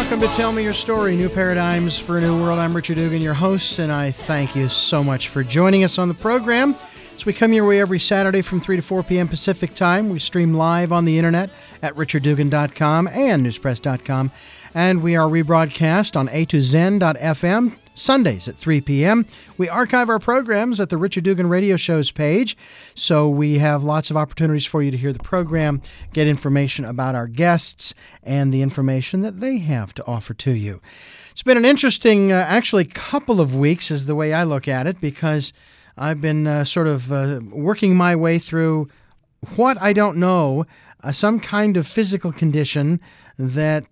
Welcome to Tell Me Your Story, New Paradigms for a New World. I'm Richard Dugan, your host, and I thank you so much for joining us on the program. As we come your way every Saturday from 3 to 4 p.m. Pacific Time, we stream live on the internet at richarddugan.com and newspress.com, and we are rebroadcast on a2zen.fm Sundays at 3 p.m. We archive our programs at the Richard Dugan Radio Show's page, so we have lots of opportunities for you to hear the program, get information about our guests, and the information that they have to offer to you. It's been an interesting, actually, couple of weeks is the way I look at it, because I've been working my way through what I don't know, some kind of physical condition that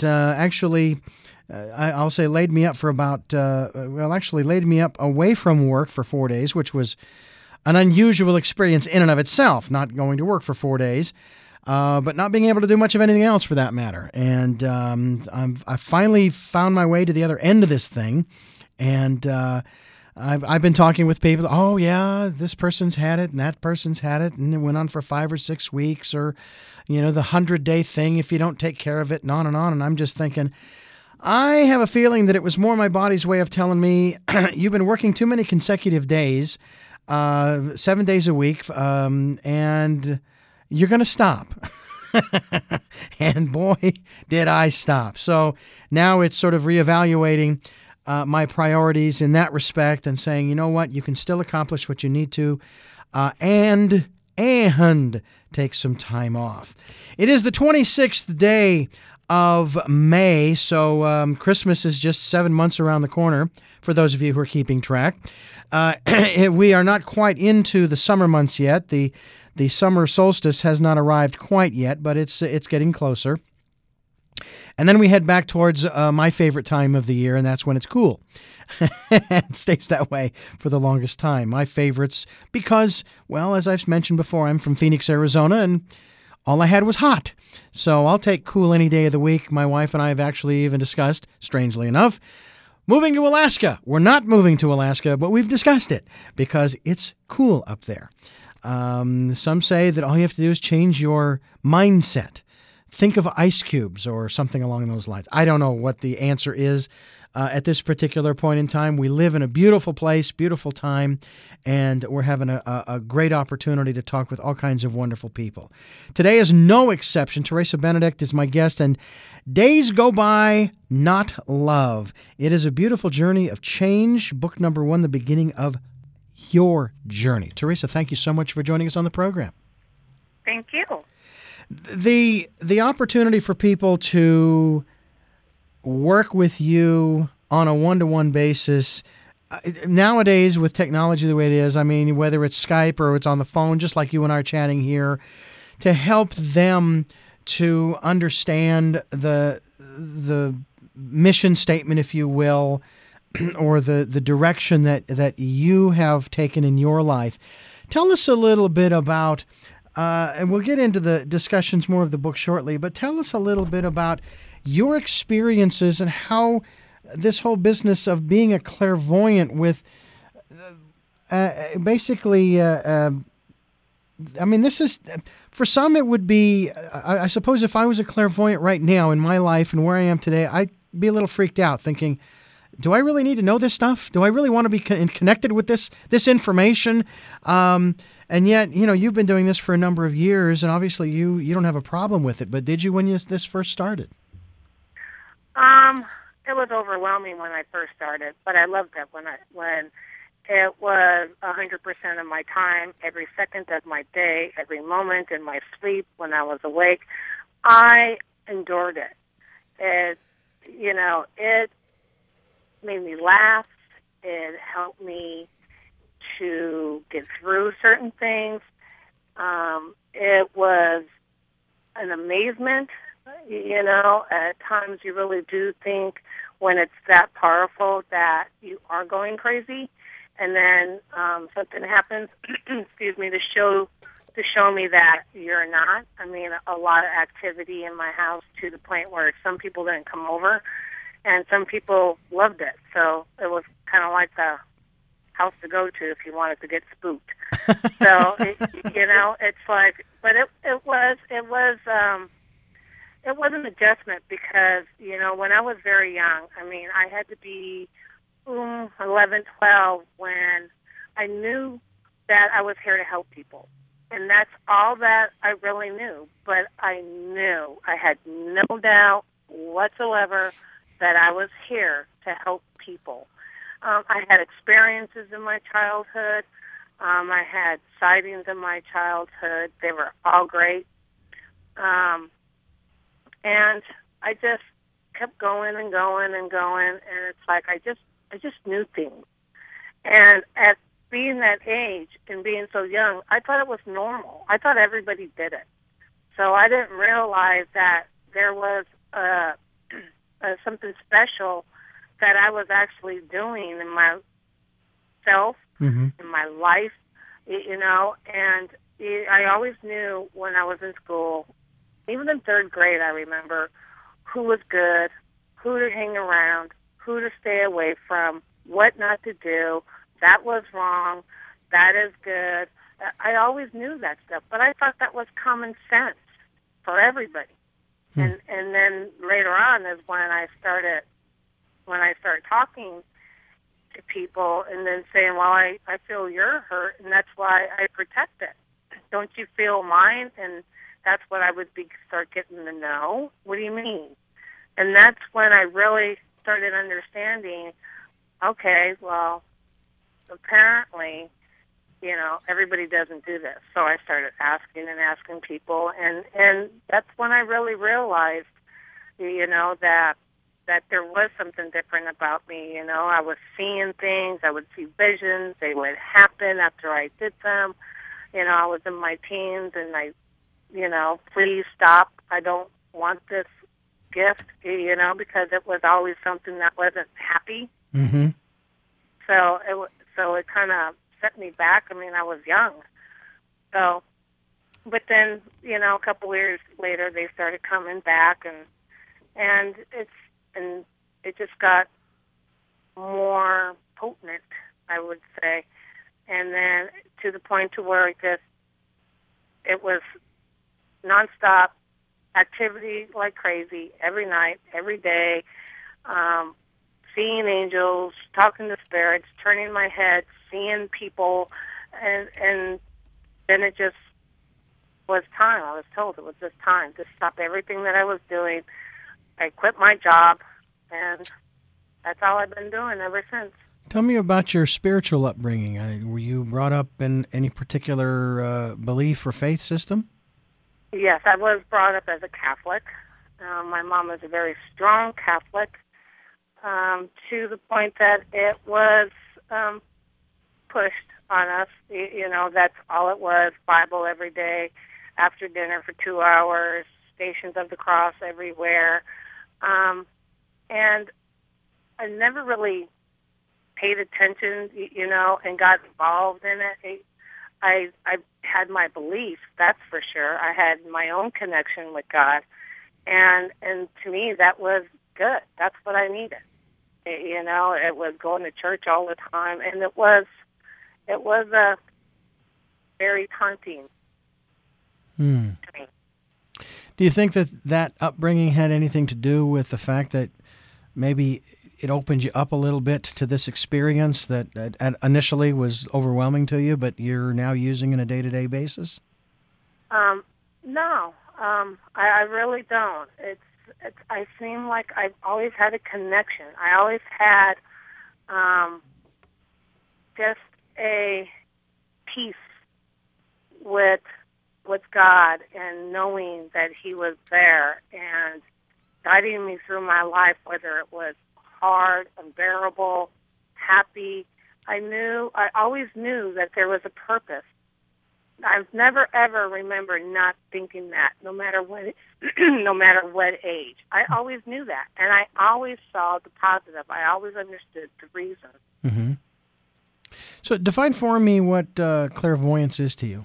I'll say laid me up for about, laid me up away from work for 4 days, which was an unusual experience in and of itself, not going to work for 4 days, but not being able to do much of anything else for that matter. And I finally found my way to the other end of this thing, and I've been talking with people, oh yeah, this person's had it and that person's had it, and it went on for 5 or 6 weeks, or, the 100-day thing if you don't take care of it, and on, and I'm just thinking, I have a feeling that it was more my body's way of telling me, you've been working too many consecutive days, 7 days a week, and you're going to stop. And boy, did I stop. So now it's sort of reevaluating my priorities in that respect and saying, you know what, you can still accomplish what you need to, and take some time off. It is the 26th day of May, so Christmas is just 7 months around the corner, for those of you who are keeping track. We are not quite into the summer months yet. The summer solstice has not arrived quite yet, but it's getting closer. And then we head back towards my favorite time of the year, and that's when it's cool. It stays that way for the longest time. My favorites, because, well, as I've mentioned before, I'm from Phoenix, Arizona, and all I had was hot. So I'll take cool any day of the week. My wife and I have actually even discussed, strangely enough, moving to Alaska. We're not moving to Alaska, but we've discussed it because it's cool up there. Some say that all you have to do is change your mindset. Think of ice cubes or something along those lines. I don't know what the answer is at this particular point in time. We live in a beautiful place, beautiful time, and we're having a great opportunity to talk with all kinds of wonderful people. Today is no exception. Teresa Benedict is my guest, and Days Go By, Not Love. It is a beautiful journey of change. Book number 1, the beginning of your journey. Teresa, thank you so much for joining us on the program. Thank you. The opportunity for people to work with you on a one-to-one basis, nowadays with technology the way it is, I mean, whether it's Skype or it's on the phone, just like you and I are chatting here, to help them to understand the mission statement, if you will, or the direction that you have taken in your life. Tell us a little bit about, and we'll get into the discussions more of the book shortly, but tell us a little bit about your experiences and how this whole business of being a clairvoyant with this is, for some it would be, I suppose if I was a clairvoyant right now in my life and where I am today, I'd be a little freaked out thinking, do I really need to know this stuff? Do I really want to be connected with this information? And yet, you've been doing this for a number of years, and obviously you don't have a problem with it. But did you when this first started? It was overwhelming when I first started, but I loved it when it was 100% of my time, every second of my day, every moment in my sleep when I was awake. I endured it. It made me laugh. It helped me to get through certain things. It was an amazement. At times you really do think when it's that powerful that you are going crazy, and then something happens, excuse me, to show me that you're not. I mean, a lot of activity in my house to the point where some people didn't come over, and some people loved it. So it was kind of like the house to go to if you wanted to get spooked. So it's like, but it was it was an adjustment because, when I was very young, I mean, I had to be 11, 12 when I knew that I was here to help people. And that's all that I really knew. But I knew, I had no doubt whatsoever that I was here to help people. I had experiences in my childhood. I had sightings in my childhood. They were all great. And I just kept going and going and going, and it's like I just knew things. And at being that age and being so young, I thought it was normal. I thought everybody did it. So I didn't realize that there was something special that I was actually doing in myself, in my life, and I always knew when I was in school, even in third grade, I remember who was good, who to hang around, who to stay away from, what not to do. That was wrong. That is good. I always knew that stuff, but I thought that was common sense for everybody. And then later on is when I started talking to people and then saying, well, I feel your hurt, and that's why I protect it. Don't you feel mine? And that's what I would start getting to know. What do you mean? And that's when I really started understanding, okay, well, apparently, everybody doesn't do this. So I started asking people, and that's when I really realized, that there was something different about me. I was seeing things, I would see visions, they would happen after I did them. I was in my teens, and please stop. I don't want this gift, because it was always something that wasn't happy. Mm-hmm. So it kind of set me back. I mean, I was young. So, but then, a couple years later, they started coming back, and it just got more potent, I would say. And then to the point to where it was nonstop activity like crazy, every night, every day, seeing angels, talking to spirits, turning my head, seeing people, and then it just was time. I was told it was just time to stop everything that I was doing. I quit my job, and that's all I've been doing ever since. Tell me about your spiritual upbringing. Were you brought up in any particular belief or faith system? Yes, I was brought up as a Catholic. My mom was a very strong Catholic, to the point that it was pushed on us. That's all it was, Bible every day, after dinner for 2 hours, Stations of the Cross everywhere. And I never really paid attention, and got involved in it. I had my beliefs, that's for sure. I had my own connection with God, and to me that was good. That's what I needed. It was going to church all the time, and it was very taunting to me. Do you think that upbringing had anything to do with the fact that maybe it opened you up a little bit to this experience that initially was overwhelming to you, but you're now using on a day-to-day basis? No, I really don't. I seem like I've always had a connection. I always had just a peace with God, and knowing that He was there and guiding me through my life, whether it was hard, unbearable, happy. I always knew that there was a purpose. I've never ever remembered not thinking that, no matter what age. I always knew that, and I always saw the positive. I always understood the reason. Mm-hmm. So define for me what clairvoyance is to you.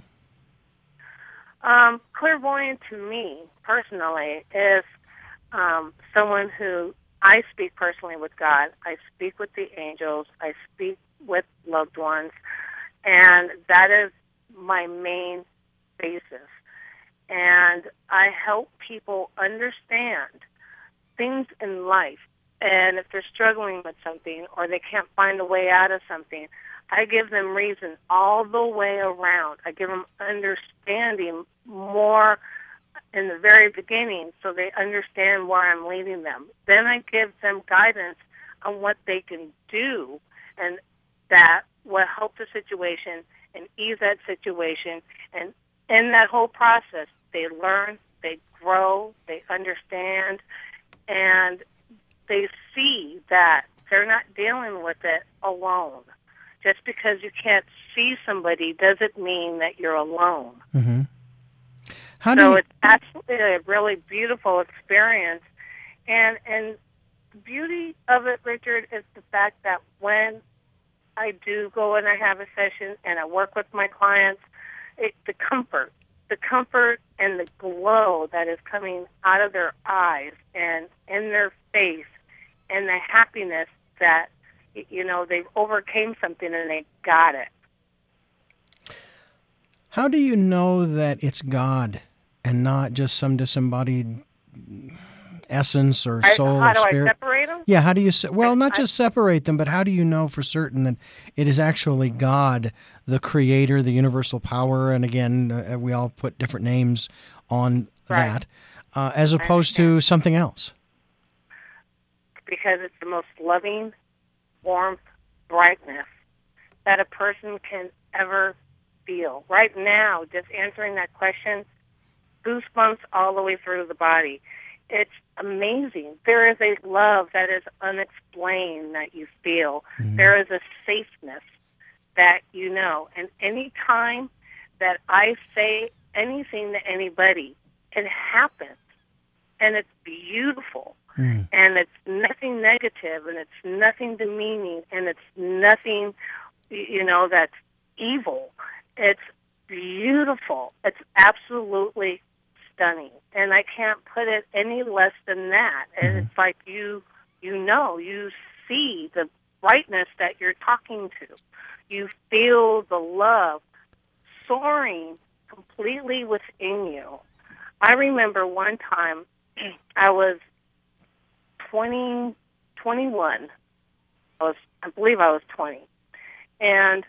Clairvoyant to me, personally, is someone who, I speak personally with God. I speak with the angels. I speak with loved ones. And that is my main basis. and I help people understand things in life. And if they're struggling with something or they can't find a way out of something, I give them reason all the way around. I give them understanding more in the very beginning so they understand where I'm leading them. Then I give them guidance on what they can do, and that will help the situation and ease that situation. And in that whole process, they learn, they grow, they understand, and they see that they're not dealing with it alone. Just because you can't see somebody doesn't mean that you're alone. Mm-hmm. It's absolutely a really beautiful experience. And the beauty of it, Richard, is the fact that when I do go and I have a session and I work with my clients, the comfort and the glow that is coming out of their eyes and in their face, and the happiness that, they've overcame something and they got it. How do you know that it's God and not just some disembodied essence or soul or spirit? How do I separate them? Yeah, how do you... not just separate them, but how do you know for certain that it is actually God, the creator, the universal power, and again, we all put different names on that, as opposed to something else? Because it's the most loving, warmth, brightness that a person can ever feel. Right now, just answering that question, goosebumps all the way through the body. It's amazing. There is a love that is unexplained that you feel. Mm-hmm. There is a safeness that you know. And any time that I say anything to anybody, it happens. And it's beautiful. Mm. And it's nothing negative, and it's nothing demeaning, and it's nothing, that's evil. It's beautiful. It's absolutely stunning. And I can't put it any less than that. And it's like you see the brightness that you're talking to. You feel the love soaring completely within you. I remember one time I was 21. I believe I was 20. And,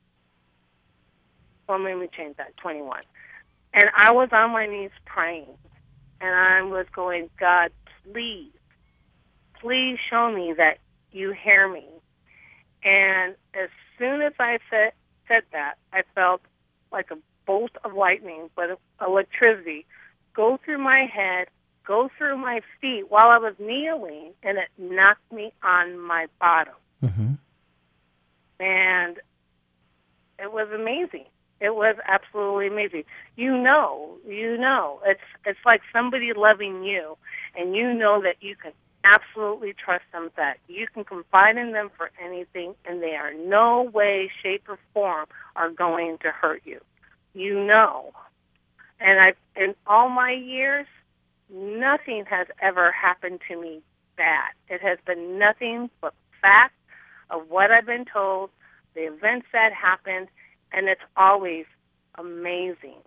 well, let me change that, 21. And I was on my knees praying. And I was going, God, please show me that you hear me. And as soon as I said that, I felt like a bolt of lightning, but electricity, go through my head, go through my feet while I was kneeling, and it knocked me on my bottom. Mm-hmm. And it was amazing. It was absolutely amazing. You know. It's like somebody loving you, and you know that you can absolutely trust them, that you can confide in them for anything, and they are no way, shape, or form are going to hurt you. You know. And in all my years, nothing has ever happened to me bad. It has been nothing but facts of what I've been told, the events that happened, and it's always amazing.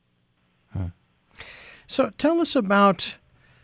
So tell us about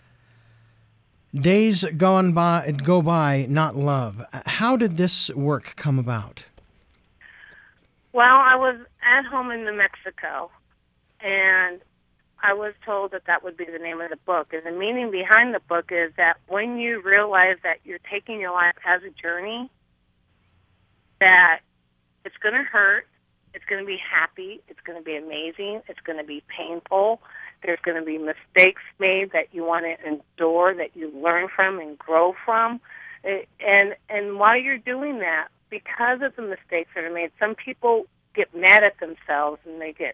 days go by, not love. How did this work come about? Well, I was at home in New Mexico, and I was told that would be the name of the book. And the meaning behind the book is that when you realize that you're taking your life as a journey, that it's going to hurt, it's going to be happy, it's going to be amazing, it's going to be painful, there's going to be mistakes made that you want to endure, that you learn from and grow from. And while you're doing that, because of the mistakes that are made, some people get mad at themselves and they get,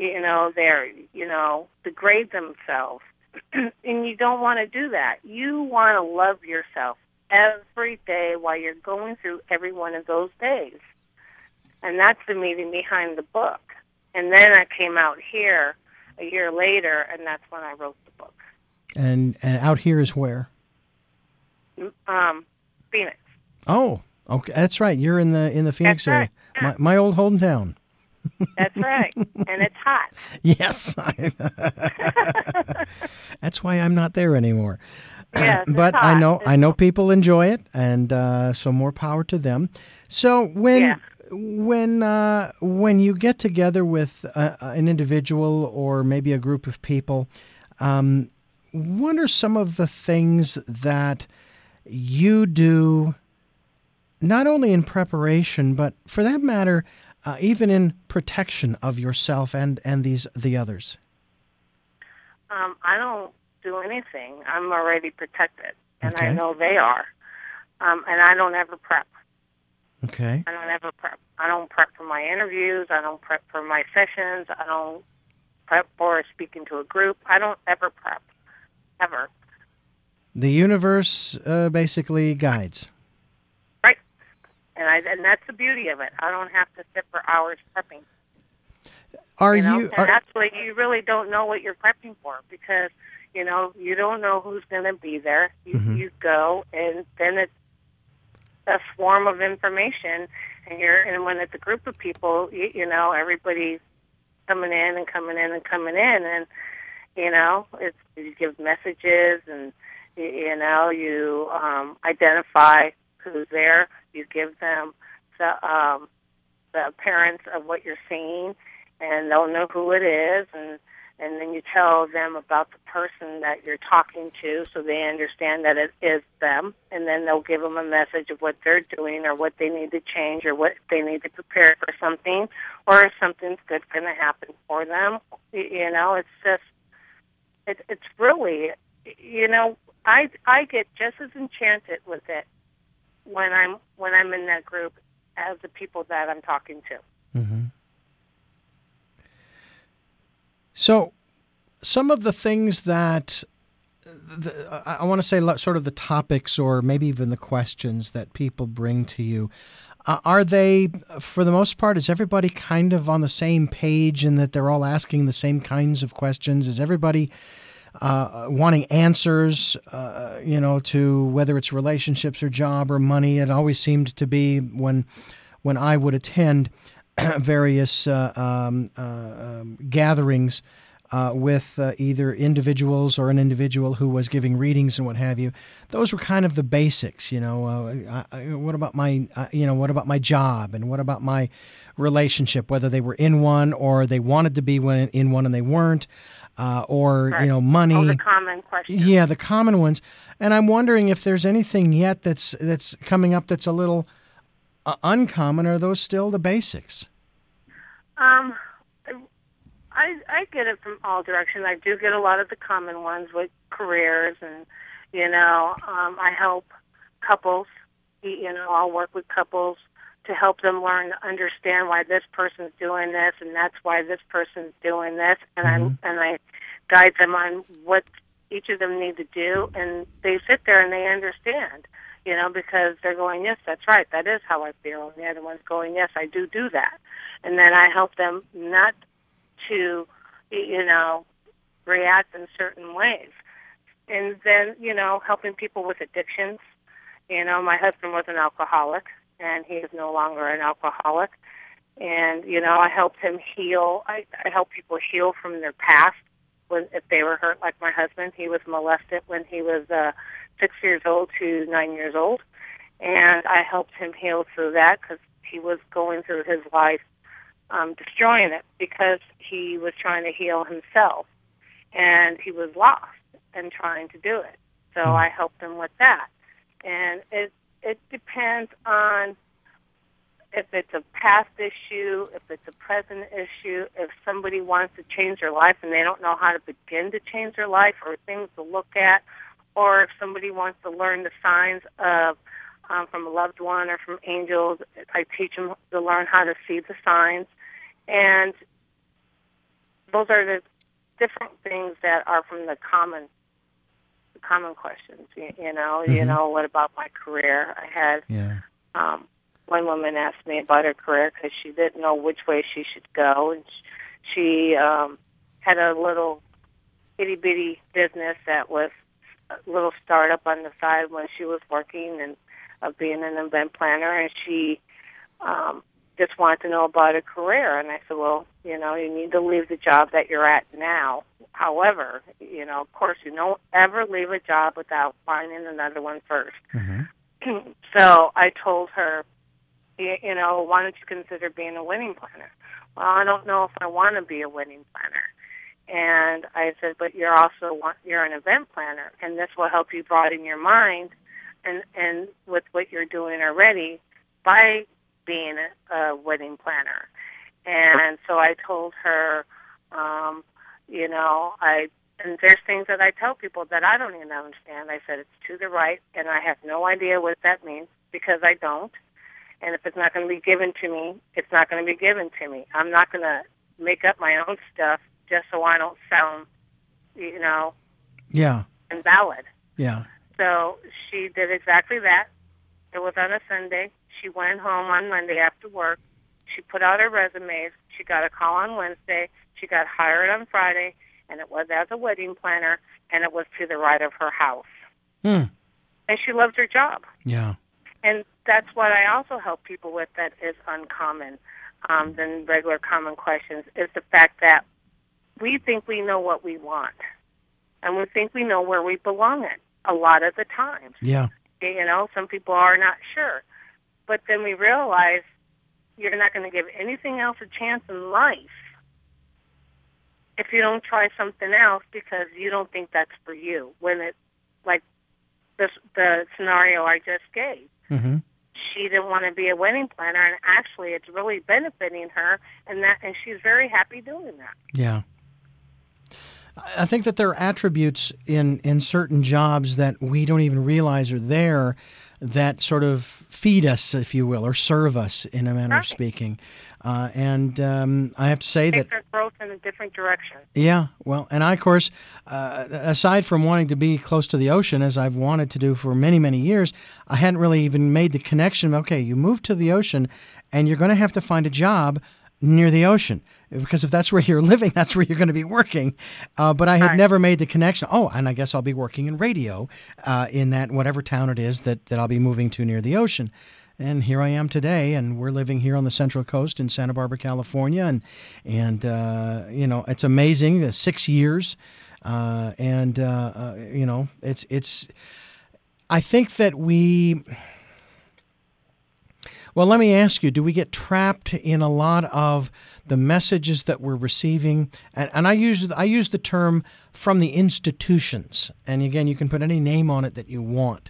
degrade themselves. And you don't want to do that. You want to love yourself every day while you're going through every one of those days. And that's the meaning behind the book. And then I came out here a year later, and that's when I wrote the book. And out here is where? Phoenix. Oh, okay, that's right. You're in the Phoenix area. Right. Yeah. My old hometown. That's right. And it's hot. Yes. That's why I'm not there anymore. Yes, it's But hot. I know people enjoy it, and so more power to them. So Yeah. when you get together with an individual or maybe a group of people, what are some of the things that you do, not only in preparation, but for that matter, even in protection of yourself and the others? I don't do anything. I'm already protected, and I Okay. know they are. And I don't ever prep. Okay. I don't ever prep. I don't prep for my interviews. I don't prep for my sessions. I don't prep for speaking to a group. I don't ever prep, ever. The universe basically guides. Right? And that's the beauty of it. I don't have to sit for hours prepping. Are You know, you and are actually, you really don't know what you're prepping for because you don't know who's going to be there. You go, and then it's a swarm of information, and when it's a group of people, everybody's coming in and coming in and coming in, and it's you give messages, and you identify who's there. You give them the appearance of what you're seeing, and they'll know who it is, and then you tell them about the person that you're talking to so they understand that it is them, and then they'll give them a message of what they're doing or what they need to change or what they need to prepare for something or if something's good going to happen for them. It's just, it's really, I get just as enchanted with it when I'm in that group as the people that I'm talking to. Mm-hmm. So, some of the things that I want to say, sort of the topics or maybe even the questions that people bring to you, are they, for the most part, is everybody kind of on the same page in that they're all asking the same kinds of questions? Is everybody wanting answers, to whether it's relationships or job or money? It always seemed to be when I would attend various gatherings with either individuals or an individual who was giving readings and what have you. Those were kind of the basics, what about my job and what about my relationship, whether they were in one or they wanted to be in one and they weren't, or Right. money. All the common questions. Yeah, the common ones. And I'm wondering if there's anything yet that's coming up that's a little uncommon, or are those still the basics? I get it from all directions. I do get a lot of the common ones with careers, and I help couples. I'll work with couples to help them learn to understand why this person's doing this, and that's why this person's doing this, and I guide them on what each of them need to do, and they sit there and they understand. Because they're going, yes, that's right, that is how I feel, and the other one's going, yes, I do that, and then I help them not to, react in certain ways. And then, helping people with addictions. My husband was an alcoholic, and he is no longer an alcoholic. And, I helped him heal. I help people heal from their past if they were hurt, like my husband. He was molested when he was 6 years old to 9 years old. And I helped him heal through that because he was going through his life destroying it because he was trying to heal himself, and he was lost and trying to do it. So I helped him with that. And it depends on if it's a past issue, if it's a present issue, if somebody wants to change their life and they don't know how to begin to change their life or things to look at, or if somebody wants to learn the signs of from a loved one or from angels. I teach them to learn how to see the signs. And those are the different things that are from the common questions. What about my career? I had one woman asked me about her career because she didn't know which way she should go, and she had a little itty bitty business that was a little startup on the side when she was working and of being an event planner, and she just wanted to know about a career. And I said, well, you know, you need to leave the job that you're at now. However, you know, of course, you don't ever leave a job without finding another one first. Mm-hmm. So I told her, you know, why don't you consider being a wedding planner? Well, I don't know if I want to be a wedding planner. And I said, but you're an event planner, and this will help you broaden your mind and with what you're doing already by being a wedding planner. And so I told her, you know, and there's things that I tell people that I don't even understand. I said it's to the right, and I have no idea what that means because I don't. And if it's not going to be given to me, it's not going to be given to me. I'm not going to make up my own stuff just so I don't sound, you know, invalid. Yeah. So she did exactly that. It was on a Sunday. She went home on Monday after work. She put out her resumes. She got a call on Wednesday. She got hired on Friday, and it was as a wedding planner, and it was to the right of her house. And she loved her job. Yeah. And that's what I also help people with that is uncommon than regular common questions, is the fact that we think we know what we want, and we think we know where we belong at a lot of the times. Yeah. You know, some people are not sure. But then we realize you're not going to give anything else a chance in life if you don't try something else because you don't think that's for you. When it, like the scenario I just gave, Mm-hmm. she didn't want to be a wedding planner, and actually it's really benefiting her, and she's very happy doing that. Yeah. I think that there are attributes in certain jobs that we don't even realize are there that sort of feed us, if you will, or serve us in a manner of speaking. And I have to say that their growth in a different direction. Yeah, well, and I, of course, aside from wanting to be close to the ocean, as I've wanted to do for many, many years, I hadn't really even made the connection. Okay, you move to the ocean, and you're going to have to find a job near the ocean, because if that's where you're living, that's where you're going to be working. But I had never made the connection. Oh, and I guess I'll be working in radio in that whatever town it is that I'll be moving to near the ocean. And here I am today, and we're living here on the Central Coast in Santa Barbara, California, and you know, it's amazing. 6 years, and you know, it's. I think that we. Well, let me ask you: do we get trapped in a lot of the messages that we're receiving? And I use the term from the institutions, and again, you can put any name on it that you want.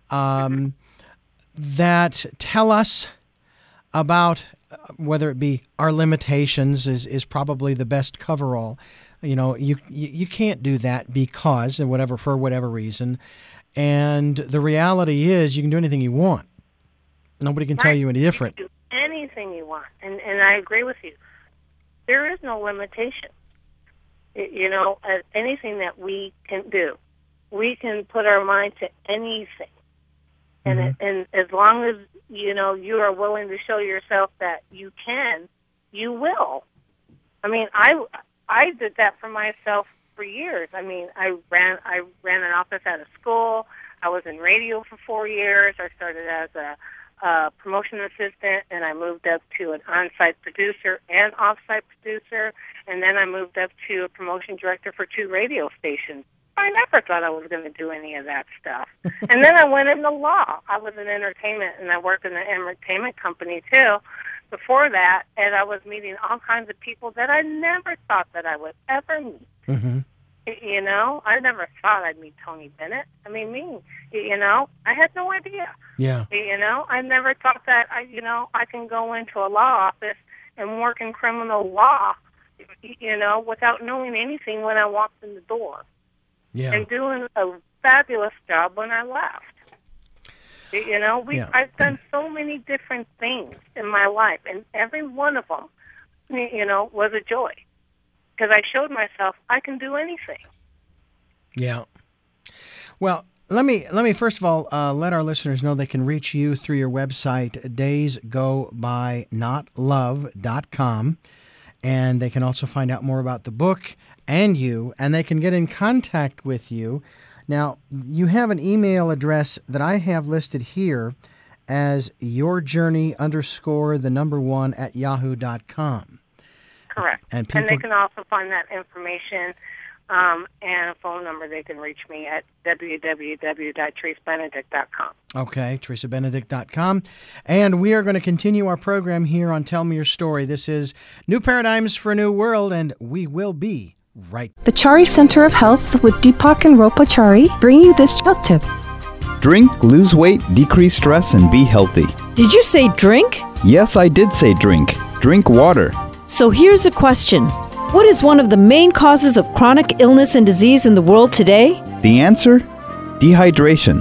That tell us about whether it be our limitations is probably the best coverall. You know, you can't do that because for whatever reason. And the reality is you can do anything you want. Nobody can tell you any different. You can do anything you want. And I agree with you. There is no limitation. You know, anything that we can do. We can put our mind to anything. And as long as, you know, you are willing to show yourself that you can, you will. I mean, I did that for myself for years. I mean, I ran an office at a school. I was in radio for 4 years. I started as a promotion assistant, and I moved up to an on-site producer and off-site producer, and then I moved up to a promotion director for 2 radio stations. I never thought I was going to do any of that stuff. And then I went into law. I was in entertainment, and I worked in an entertainment company, too, before that, and I was meeting all kinds of people that I never thought that I would ever meet. Mm-hmm. You know, I never thought I'd meet Tony Bennett. I mean, you know, I had no idea. Yeah. You know, I never thought that, I can go into a law office and work in criminal law, you know, without knowing anything when I walked in the door. Yeah. And doing a fabulous job when I left. You know, I've done so many different things in my life, and every one of them, you know, was a joy. Because I showed myself I can do anything. Yeah. Well, let me first of all let our listeners know they can reach you through your website, daysgobynotLove.com, and they can also find out more about the book and you, and they can get in contact with you. Now, you have an email address that I have listed here as yourjourney_1 Correct. And they can also find that information and a phone number. They can reach me at www.teresabenedict.com. Okay, teresabenedict.com. And we are going to continue our program here on Tell Me Your Story. This is New Paradigms for a New World, and we will be right. The Chari Center of Health with Deepak and Ropa Chari bring you this health tip. Drink, lose weight, decrease stress, and be healthy. Did you say drink? Yes, I did say drink. Drink water. So here's a question. What is one of the main causes of chronic illness and disease in the world today? The answer? Dehydration.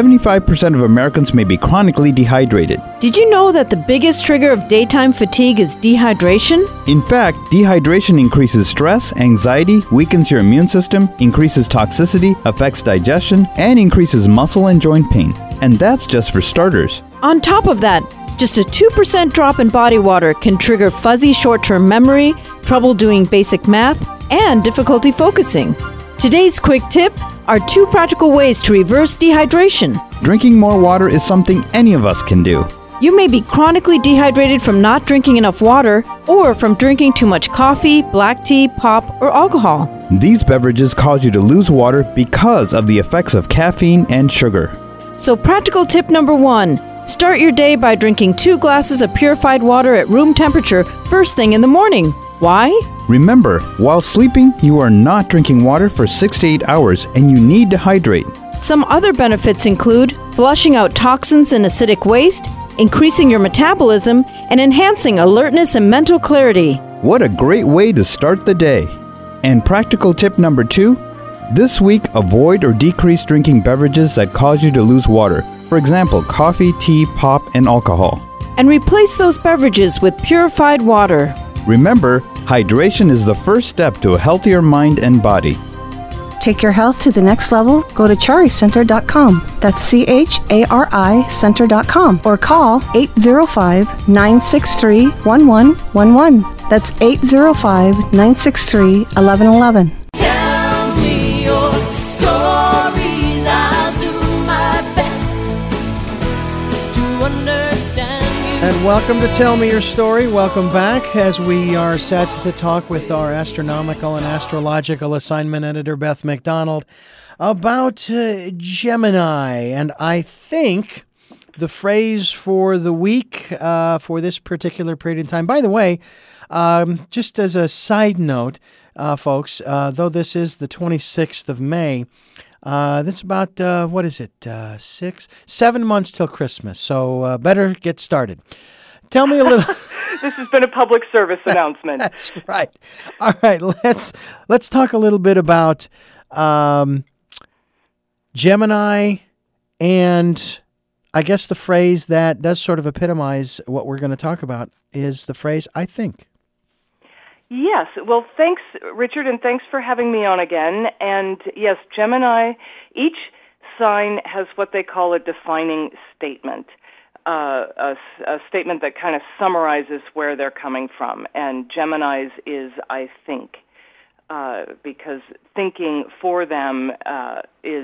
75% of Americans may be chronically dehydrated. Did you know that the biggest trigger of daytime fatigue is dehydration? In fact, dehydration increases stress, anxiety, weakens your immune system, increases toxicity, affects digestion, and increases muscle and joint pain. And that's just for starters. On top of that, just a 2% drop in body water can trigger fuzzy short-term memory, trouble doing basic math, and difficulty focusing. Today's quick tip are 2 practical ways to reverse dehydration. Drinking more water is something any of us can do. You may be chronically dehydrated from not drinking enough water or from drinking too much coffee, black tea, pop, or alcohol. These beverages cause you to lose water because of the effects of caffeine and sugar. So practical tip number 1, start your day by drinking 2 glasses of purified water at room temperature first thing in the morning. Why? Remember, while sleeping, you are not drinking water for 6 to 8 hours and you need to hydrate. Some other benefits include flushing out toxins and acidic waste, increasing your metabolism, and enhancing alertness and mental clarity. What a great way to start the day. And practical tip number 2, this week avoid or decrease drinking beverages that cause you to lose water. For example, coffee, tea, pop, and alcohol. And replace those beverages with purified water. Remember, hydration is the first step to a healthier mind and body. Take your health to the next level. Go to charicenter.com. That's CHARI center.com. Or call 805-963-1111. That's 805-963-1111. Tell me your stories. I'll do my best to understand you. And welcome to Tell Me Your Story. Welcome back as we are set to talk with our astronomical and astrological assignment editor, Beth McDonald, about Gemini. And I think the phrase for the week for this particular period in time, by the way, just as a side note, folks, though this is the 26th of May, that's about, 7 months till Christmas. So better get started. Tell me a little. This has been a public service announcement. That's right. All right, let's talk a little bit about Gemini, and I guess the phrase that does sort of epitomize what we're going to talk about is the phrase, I think. Yes. Well, thanks, Richard, and thanks for having me on again. And yes, Gemini, each sign has what they call a defining statement, a statement that kind of summarizes where they're coming from. And Gemini's is, I think, because thinking for them is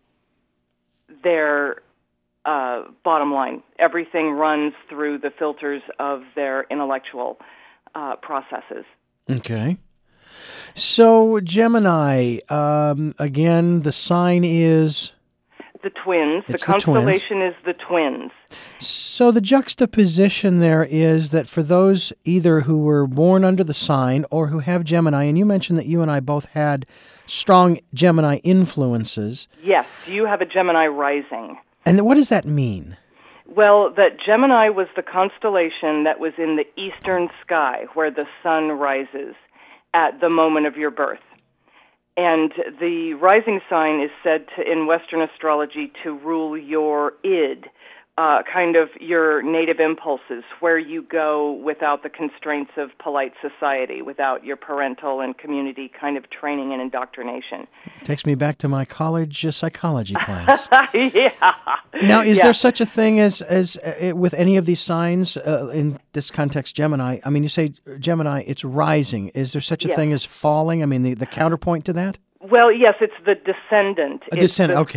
their bottom line. Everything runs through the filters of their intellectual processes. Okay. So Gemini, again, the sign is? The twins. It's the constellation is the twins. So the juxtaposition there is that for those either who were born under the sign or who have Gemini, and you mentioned that you and I both had strong Gemini influences. Yes, you have a Gemini rising. And what does that mean? Well, that Gemini was the constellation that was in the eastern sky where the sun rises at the moment of your birth. And the rising sign is said to, in Western astrology, to rule your id, kind of your native impulses, where you go without the constraints of polite society, without your parental and community kind of training and indoctrination. Takes me back to my college psychology class. Yeah. Now, is there such a thing as with any of these signs, in this context, Gemini? I mean, you say Gemini, it's rising. Is there such a thing as falling? I mean, the counterpoint to that? Well, yes, it's the descendant. A descendant, okay.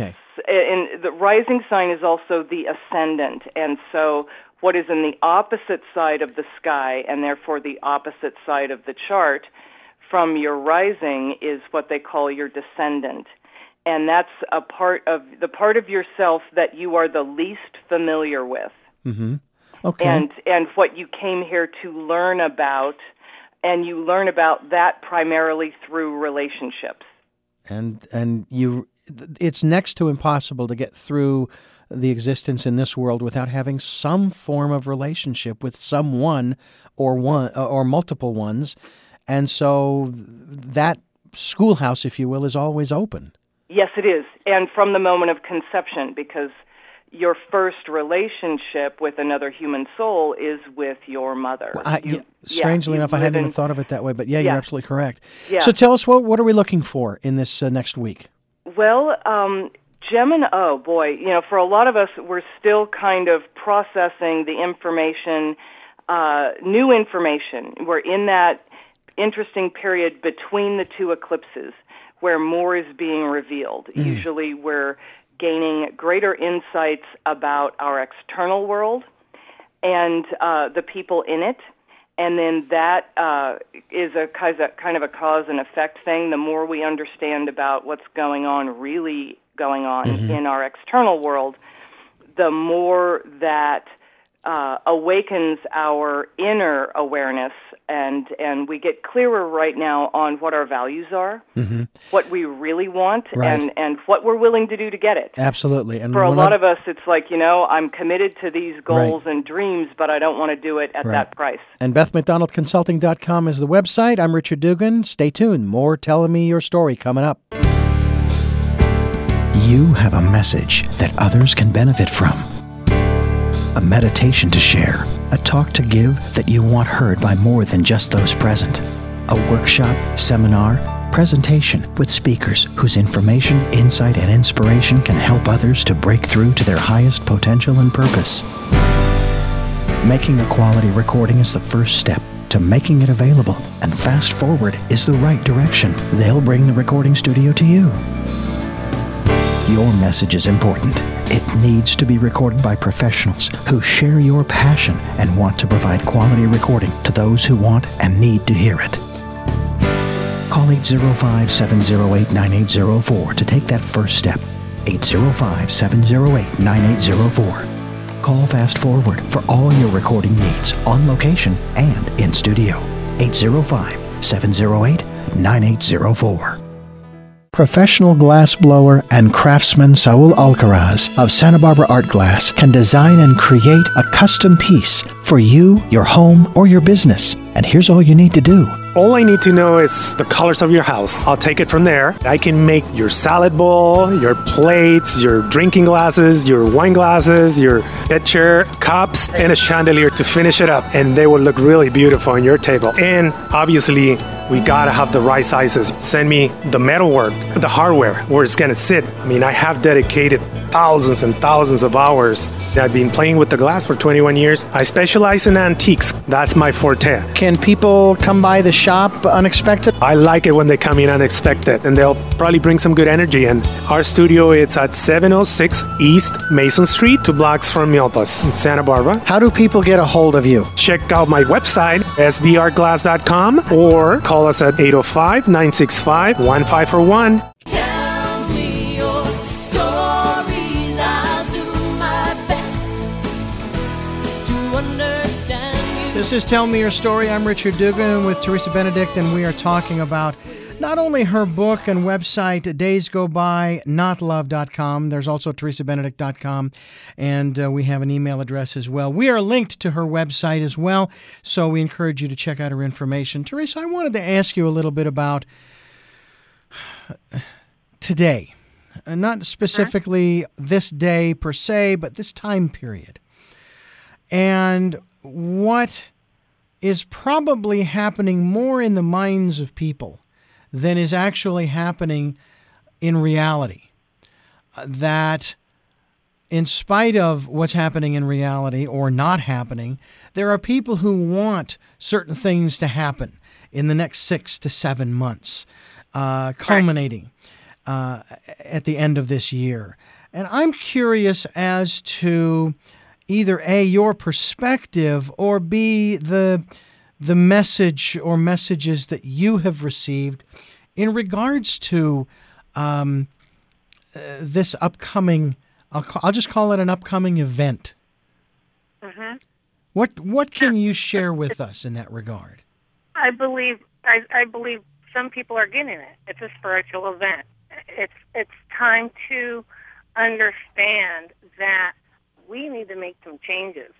the rising sign is also the ascendant, and so what is in the opposite side of the sky, and therefore the opposite side of the chart from your rising, is what they call your descendant. And that's a part of yourself that you are the least familiar with. Mm-hmm. Okay. And what you came here to learn about, and you learn about that primarily through relationships. And it's next to impossible to get through the existence in this world without having some form of relationship with someone or multiple ones. And so that schoolhouse, if you will, is always open. Yes, it is. And from the moment of conception, because your first relationship with another human soul is with your mother. Strangely enough, I hadn't even thought of it that way, but you're absolutely correct. Yeah. So tell us, what are we looking for in this next week? Well, Gemini, oh boy, for a lot of us, we're still kind of processing the information, new information. We're in that interesting period between the two eclipses where more is being revealed. Usually we're gaining greater insights about our external world and the people in it. And then that is a kind of a cause and effect thing. The more we understand about what's really going on in our external world, the more that awakens our inner awareness, and we get clearer right now on what our values are, what we really want, and what we're willing to do to get it. Absolutely. And for a lot of us, it's like, I'm committed to these goals and dreams, but I don't want to do it at that price. And BethMcDonaldConsulting.com is the website. I'm Richard Dugan. Stay tuned. More Telling Me Your Story coming up. You have a message that others can benefit from. A meditation to share, a talk to give that you want heard by more than just those present. A workshop, seminar, presentation with speakers whose information, insight, and inspiration can help others to break through to their highest potential and purpose. Making a quality recording is the first step to making it available, and Fast Forward is the right direction. They'll bring the recording studio to you. Your message is important. It needs to be recorded by professionals who share your passion and want to provide quality recording to those who want and need to hear it. Call 805-708-9804 to take that first step. 805-708-9804. Call Fast Forward for all your recording needs on location and in studio. 805-708-9804. Professional glass blower and craftsman Saul Alcaraz of Santa Barbara Art Glass can design and create a custom piece for you, your home, or your business. And here's all you need to do. All I need to know is the colors of your house. I'll take it from there. I can make your salad bowl, your plates, your drinking glasses, your wine glasses, your pitcher, cups, and a chandelier to finish it up. And they will look really beautiful on your table. And obviously, we gotta have the right sizes. Send me the metalwork, the hardware, where it's gonna sit. I mean, I have dedicated thousands and thousands of hours. I've been playing with the glass for 21 years. I specialize in antiques. That's my forte. Can people come by the shop unexpected? I like it when they come in unexpected, and they'll probably bring some good energy. And our studio is at 706 East Mason Street, 2 blocks from Milpas in Santa Barbara. How do people get a hold of you? Check out my website, sbrglass.com, or call us at 805-965-1541. Tell me your stories. I'll do my best to understand you. This is Tell Me Your Story. I'm Richard Dugan with Teresa Benedict, and we are talking about not only her book and website, Days Go By, notlove.com. There's also teresabenedict.com, and we have an email address as well. We are linked to her website as well, so we encourage you to check out her information. Teresa, I wanted to ask you a little bit about today. Not specifically this day per se, but this time period. And what is probably happening more in the minds of people than is actually happening in reality. That in spite of what's happening in reality or not happening, there are people who want certain things to happen in the next 6 to 7 months, culminating at the end of this year. And I'm curious as to either A, your perspective, or B, the message or messages that you have received in regards to this upcoming, I'll just call it an upcoming event. Mm-hmm. What can you share with us in that regard? I believe some people are getting it. It's a spiritual event. It's time to understand that we need to make some changes.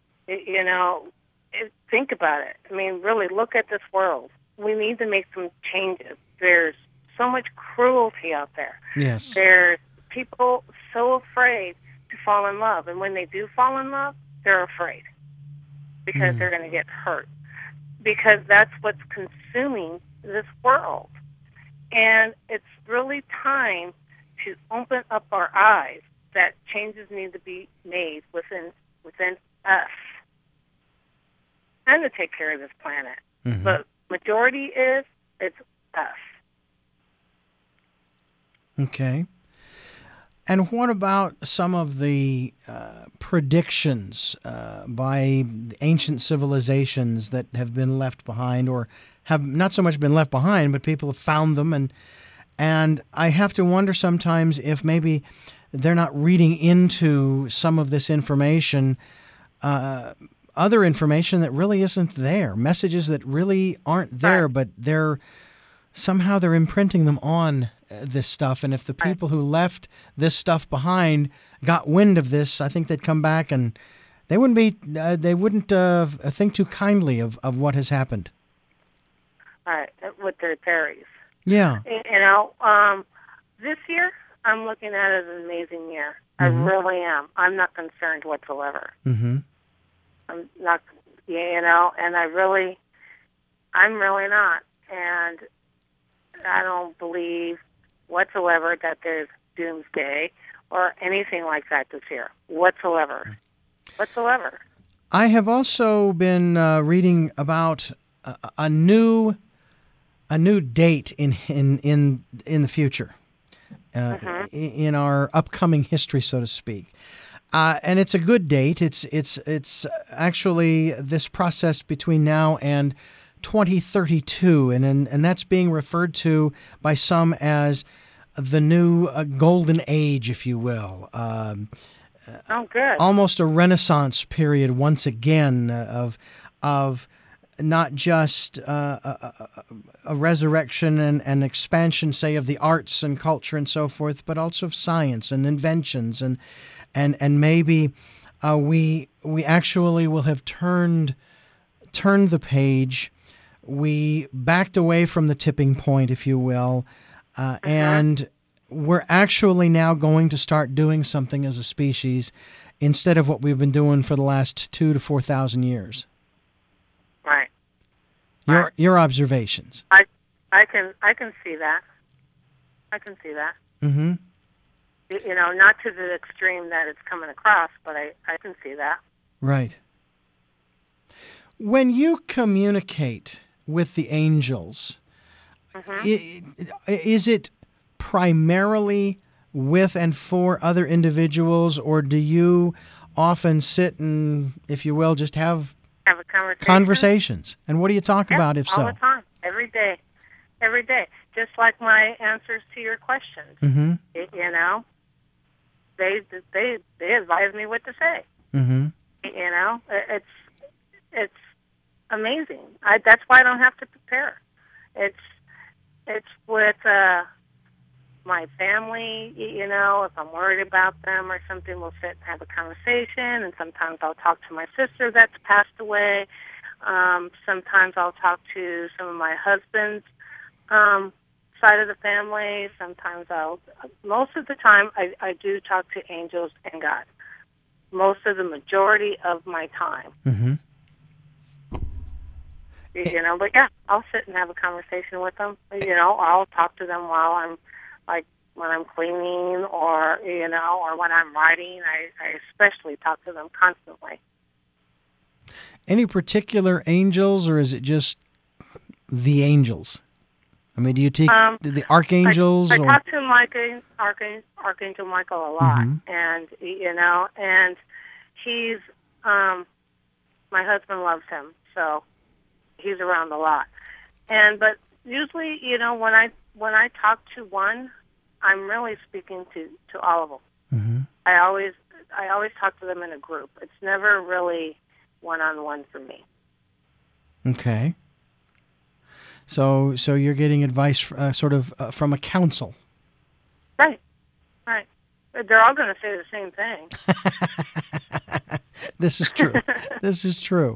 Think about it. I mean, really look at this world. We need to make some changes. There's so much cruelty out there. Yes. There's people so afraid to fall in love, and when they do fall in love, they're afraid because they're going to get hurt, because that's what's consuming this world. And it's really time to open up our eyes that changes need to be made within us and to take care of this planet. Mm-hmm. But majority is, it's us. Okay. And what about some of the predictions by ancient civilizations that have been left behind, or have not so much been left behind, but people have found them, and I have to wonder sometimes if maybe they're not reading into some of this information, other information that really isn't there, messages that really aren't there, but they're imprinting them on this stuff. And if the people who left this stuff behind got wind of this, I think they'd come back and they wouldn't think too kindly of what has happened. Right, with their theories. Yeah. This year, I'm looking at it as an amazing year. Mm-hmm. I really am. I'm not concerned whatsoever. Mm-hmm. I'm not, and I'm really not. And I don't believe whatsoever that there's doomsday or anything like that this year. Whatsoever. I have also been reading about a new date in the future, in our upcoming history, so to speak. And it's a good date. It's actually this process between now and 2032, and that's being referred to by some as the new golden age, if you will. Good. Almost a Renaissance period once again of not just a resurrection and expansion, say, of the arts and culture and so forth, but also of science and inventions, and maybe we actually will have turned the page. We backed away from the tipping point, if you will, and we're actually now going to start doing something as a species instead of what we've been doing for the last 2,000 to 4,000 years. Right. Your observations. I can see that. Mm-hmm. Not to the extreme that it's coming across, but I can see that. Right. When you communicate with the angels, is it primarily with and for other individuals, or do you often sit and, if you will, just have a conversations? And what do you talk about, if so? All the time, every day, just like my answers to your questions. Mm-hmm. They advise me what to say. Mm-hmm. It's amazing. That's why I don't have to prepare. It's with my family. If I'm worried about them or something, we'll sit and have a conversation. And sometimes I'll talk to my sister that's passed away. Sometimes I'll talk to some of my husband's side of the family. Most of the time, I do talk to angels and God. Most of the majority of my time. Mm-hmm. But yeah, I'll sit and have a conversation with them. I'll talk to them while I'm, when I'm cleaning or when I'm writing. I especially talk to them constantly. Any particular angels, or is it just the angels? I mean, do you take the archangels? I or? talk to Archangel Michael a lot, and and he's my husband loves him, so he's around a lot. But usually, when I talk to one, I'm really speaking to all of them. Mm-hmm. I always talk to them in a group. It's never really one-on-one for me. Okay. So you're getting advice sort of from a council. Right. They're all going to say the same thing. This is true. This is true.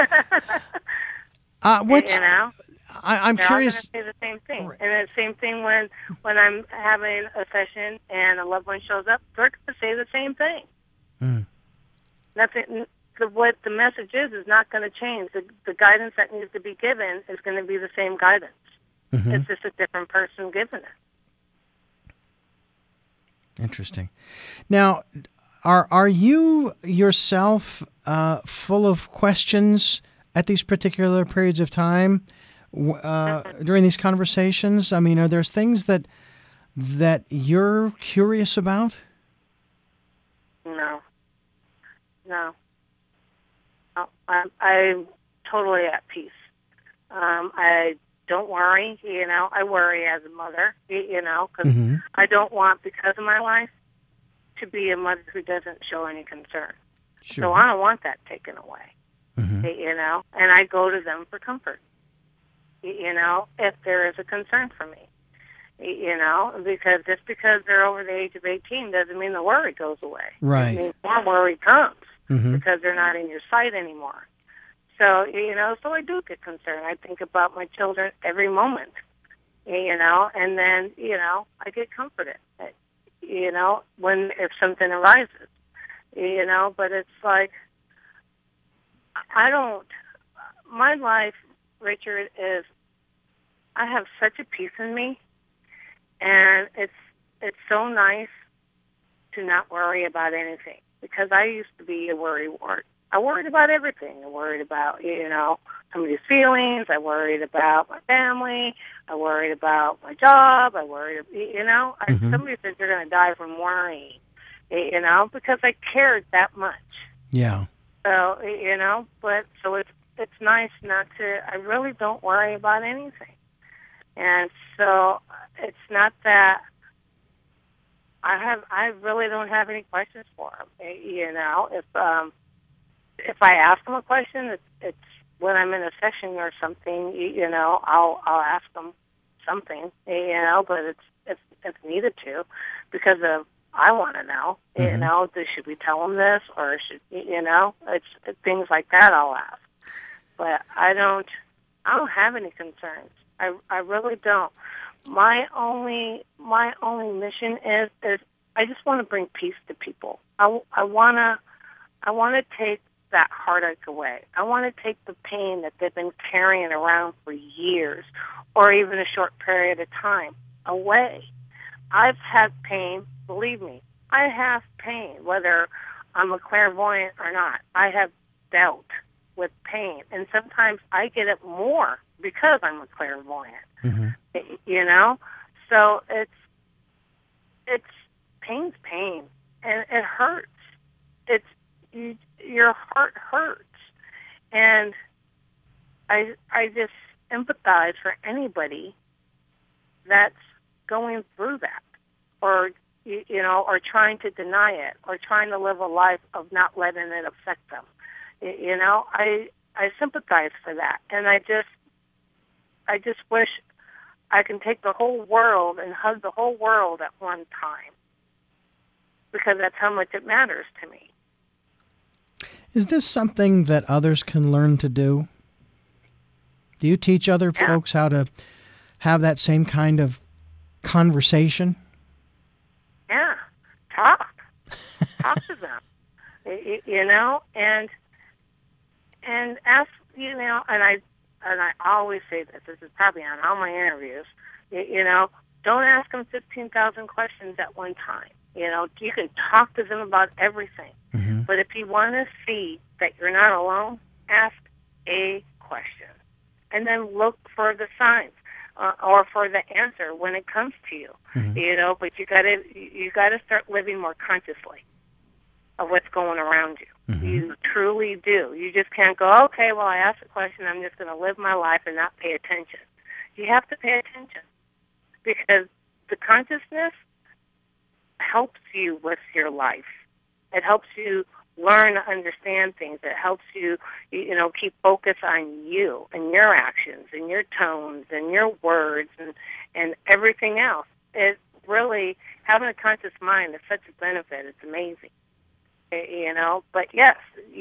What's I'm they're curious. all going to say the same thing. Right. And the same thing when I'm having a session and a loved one shows up, they're going to say the same thing. Mm. Nothing. What the message is not going to change. The guidance that needs to be given is going to be the same guidance. Mm-hmm. It's just a different person giving it. Interesting. Now, are you yourself full of questions at these particular periods of time during these conversations? I mean, are there things that you're curious about? No. I'm totally at peace. I don't worry. I worry as a mother. Because I don't want, because of my life, to be a mother who doesn't show any concern. Sure. So I don't want that taken away. Mm-hmm. And I go to them for comfort. If there is a concern for me. Because just because they're over the age of 18 doesn't mean the worry goes away. Right. It means more worry comes. Mm-hmm. Because they're not in your sight anymore. So, so I do get concerned. I think about my children every moment, and then, I get comforted, if something arises, but it's like, my life, Richard, is, I have such a peace in me, and it's so nice to not worry about anything. Because I used to be a worrywart. I worried about everything. I worried about, somebody's feelings. I worried about my family. I worried about my job. I worried, somebody said you're going to die from worrying, because I cared that much. Yeah. So, so it's nice not to, I really don't worry about anything. And so it's not that, I really don't have any questions for them. If I ask them a question, it's when I'm in a session or something. I'll ask them something. But it's needed to, because I want to know. Mm-hmm. Should we tell them this, or should it's things like that I'll ask. But I don't have any concerns. I really don't. My only mission is I just want to bring peace to people. I want to take that heartache away. I want to take the pain that they've been carrying around for years, or even a short period of time, away. I've had pain, believe me. I have pain, whether I'm a clairvoyant or not. I have dealt with pain, and sometimes I get it more because I'm a clairvoyant. Mm-hmm. So it's pain's pain, and it hurts. Your heart hurts, and I just empathize for anybody that's going through that, or or trying to deny it, or trying to live a life of not letting it affect them. I sympathize for that, and I just wish I can take the whole world and hug the whole world at one time, because that's how much it matters to me. Is this something that others can learn to do? Do you teach other folks how to have that same kind of conversation? Yeah, talk to them, and ask, and I always say this. This is probably on all my interviews. Don't ask them 15,000 questions at one time. You can talk to them about everything. Mm-hmm. But if you want to see that you're not alone, ask a question. And then look for the signs. or for the answer when it comes to you. You know, but you gotta start living more consciously of what's going around you. You truly do. You just can't go, okay, well, I asked a question, I'm just going to live my life and not pay attention. You have to pay attention because the consciousness helps you with your life. It helps you learn to understand things. It helps you, keep focus on you and your actions and your tones and your words and everything else. It really, having a conscious mind is such a benefit. It's amazing. But yes,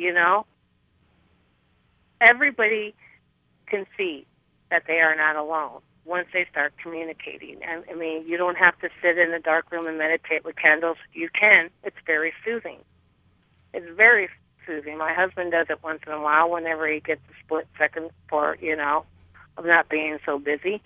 everybody can see that they are not alone once they start communicating. And I mean, you don't have to sit in a dark room and meditate with candles. You can. It's very soothing. It's very soothing. My husband does it once in a while whenever he gets a split second for, of not being so busy,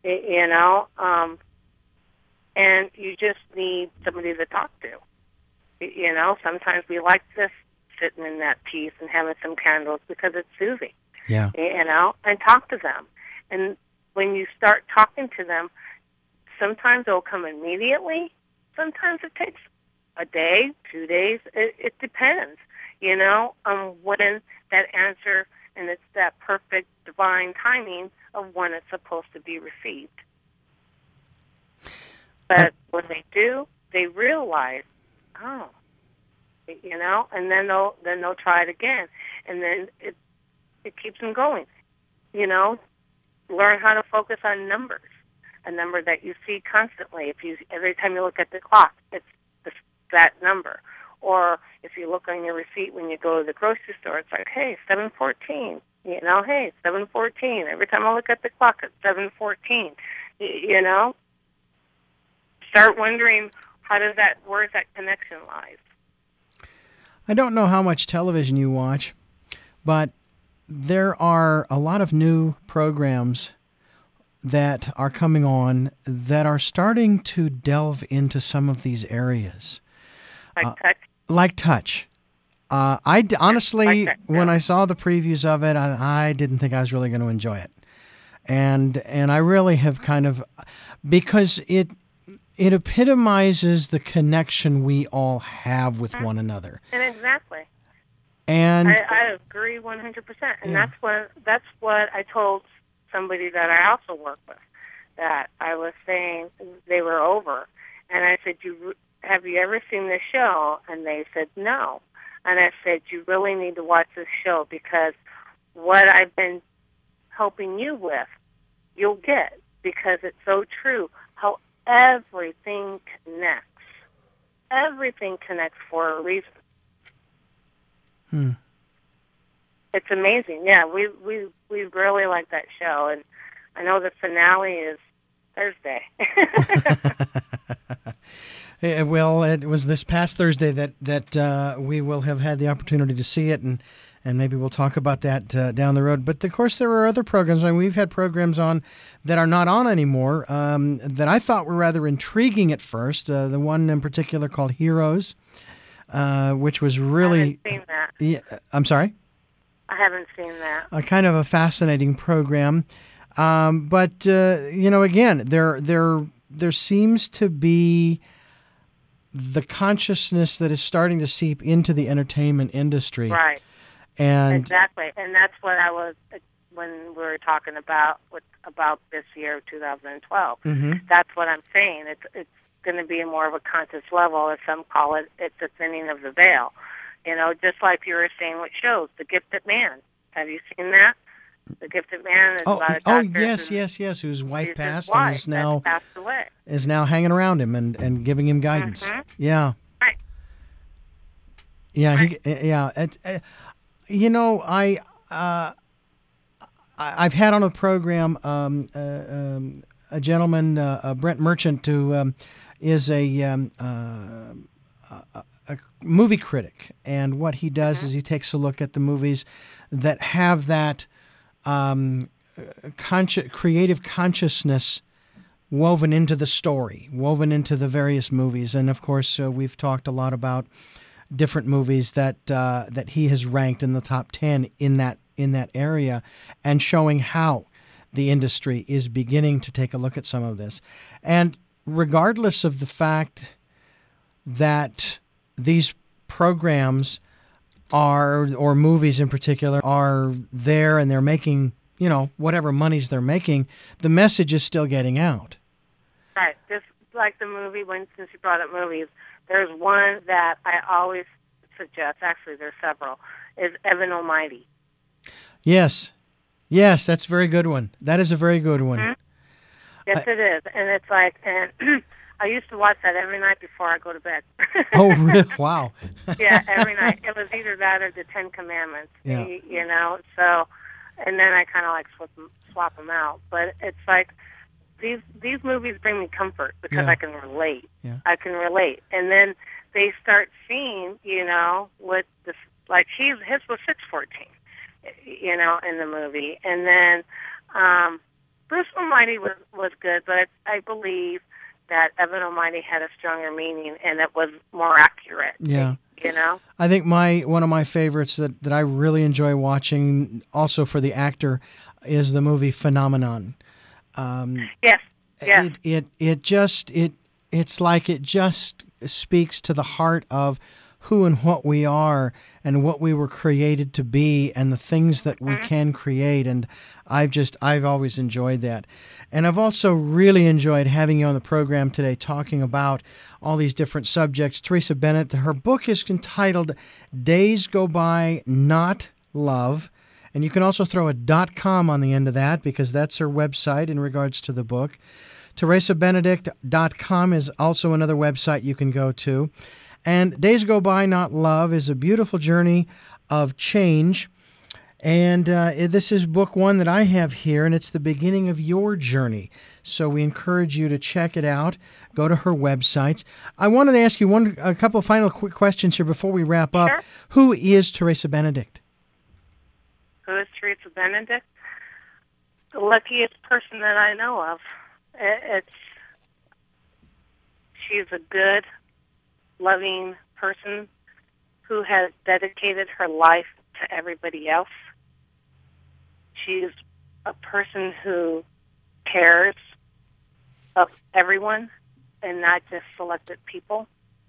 and you just need somebody to talk to. Sometimes we like this, sitting in that peace and having some candles because it's soothing. Yeah. And talk to them. And when you start talking to them, sometimes they'll come immediately. Sometimes it takes a day, 2 days. It depends, on when that answer, and it's that perfect divine timing of when it's supposed to be received. But when they do, they realize, oh, and then they'll try it again, and then it keeps them going. Learn how to focus on numbers, a number that you see constantly. Every time you look at the clock, it's that number. Or if you look on your receipt when you go to the grocery store, it's like, hey, 7:14. Hey, 7:14. Every time I look at the clock, it's 7:14. Start wondering where's that connection lies. I don't know how much television you watch, but there are a lot of new programs that are coming on that are starting to delve into some of these areas. Like Touch? Like Touch. Honestly, when I saw the previews of it, I didn't think I was really going to enjoy it. And I really have kind of, because it epitomizes the connection we all have with one another. And exactly. And I agree 100%. And that's what I told somebody that I also work with, that I was saying they were over. And I said, have you ever seen this show? And they said, no. And I said, you really need to watch this show because what I've been helping you with, you'll get, because it's so true how everything connects. Everything connects for a reason. It's amazing. Yeah, we really like that show, and I know the finale is Thursday. Well, it was this past Thursday that we will have had the opportunity to see it, and maybe we'll talk about that down the road. But, of course, there are other programs. I mean, we've had programs on that are not on anymore that I thought were rather intriguing at first. The one in particular called Heroes, which was really... I haven't seen that. Yeah, I'm sorry? I haven't seen that. A kind of a fascinating program. But, again, there seems to be the consciousness that is starting to seep into the entertainment industry. Right. And exactly. And that's what I was, when we were talking about this year, 2012. That's what I'm saying. It's going to be more of a conscious level, as some call it. It's the thinning of the veil. Just like you were saying with shows, The Gifted Man. Have you seen that? The Gifted Man is about a doctor. Yes. Whose wife passed and is now passed away. Is now hanging around him and giving him guidance. Yeah. Right. Yeah. Right. I've had on a program a gentleman, Brent Merchant, who is a movie critic, and what he does is he takes a look at the movies that have that creative consciousness woven into the story, woven into the various movies. And of course, we've talked a lot about different movies that he has ranked in the top 10 in that area, and showing how the industry is beginning to take a look at some of this. And regardless of the fact that these programs or movies in particular, are there and they're making, whatever monies they're making, the message is still getting out. Right. Just like the movie, since you brought up movies, there's one that I always suggest, actually there's several, is Evan Almighty. Yes, that's a very good one. That is a very good one. Mm-hmm. Yes, it is. And it's like, and I used to watch that every night before I go to bed. Oh, really? Wow. Yeah, every night. It was either that or the Ten Commandments, so, and then I kind of like swap them out. But it's like, these movies bring me comfort because I can relate. Yeah. I can relate. And then they start seeing, with this, like his was 6:14, in the movie. And then Bruce Almighty was good, but I believe that Evan Almighty had a stronger meaning and it was more accurate. Yeah. I think one of my favorites that I really enjoy watching, also for the actor, is the movie Phenomenon. Yes. It's like it just speaks to the heart of who and what we are and what we were created to be and the things that we can create. And I've always enjoyed that. And I've also really enjoyed having you on the program today talking about all these different subjects. Teresa Bennett, her book is entitled Days Go By Not Love. And you can also throw a .com on the end of that because that's her website in regards to the book. TeresaBenedict.com is also another website you can go to. And Days Go By Not Love is a beautiful journey of change. And this is book one that I have here, and it's the beginning of your journey. So we encourage you to check it out. Go to her websites. I wanted to ask you a couple of final quick questions here before we wrap up. Sure. Who is Teresa Benedict? Who is Teresa Benedict? The luckiest person that I know of. She's a good, loving person who has dedicated her life to everybody else. She's a person who cares of everyone and not just selected people.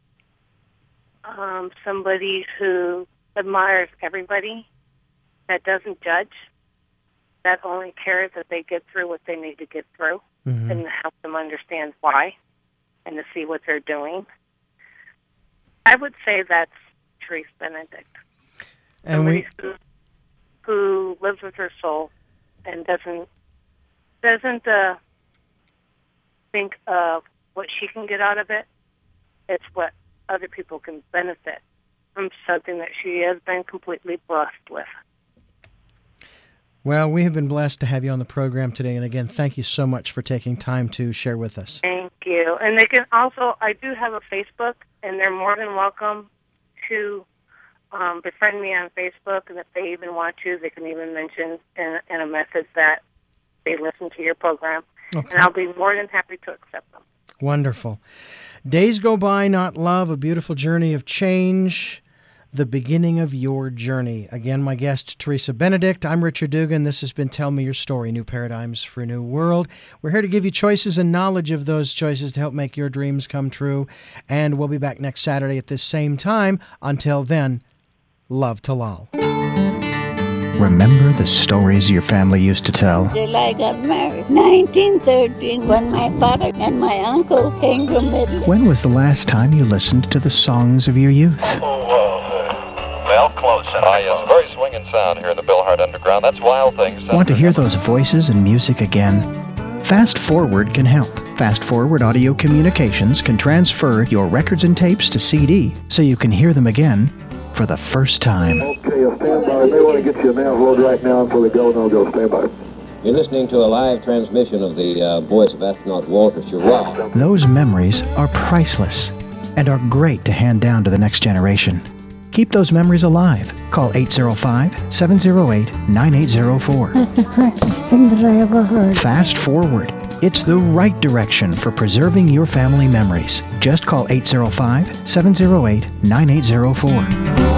Somebody who admires everybody, that doesn't judge, that only cares that they get through what they need to get through and help them understand why and to see what they're doing. I would say that's Teresa Benedict. And somebody who lives with her soul and doesn't think of what she can get out of it. It's what other people can benefit from, something that she has been completely blessed with. Well, we have been blessed to have you on the program today. And again, thank you so much for taking time to share with us. Thank you. And they can also, I do have a Facebook, and they're more than welcome to befriend me on Facebook. And if they even want to, they can even mention in a message that they listen to your program. Okay. And I'll be more than happy to accept them. Wonderful. Days Go By Not Love, a beautiful journey of change. The beginning of your journey. Again, my guest, Teresa Benedict. I'm Richard Dugan. This has been Tell Me Your Story, New Paradigms for a New World. We're here to give you choices and knowledge of those choices to help make your dreams come true. And we'll be back next Saturday at this same time. Until then, love Talal. Remember the stories your family used to tell? Till I got married, 1913, when my father and my uncle came from Midland. When was the last time you listened to the songs of your youth? Well, close. Yes, very swinging sound here in the Bill Hart Underground. That's Wild Things. Want to hear those voices and music again? Fast Forward can help. Fast Forward Audio Communications can transfer your records and tapes to CD so you can hear them again for the first time. Okay, stand by. They want to get you a man's load right now until they go. No-go. Stand by. You're listening to a live transmission of the voice of astronaut Walter Schirra. Those memories are priceless and are great to hand down to the next generation. Keep those memories alive. Call 805-708-9804. That's the greatest thing that I ever heard. Fast Forward. It's the right direction for preserving your family memories. Just call 805-708-9804.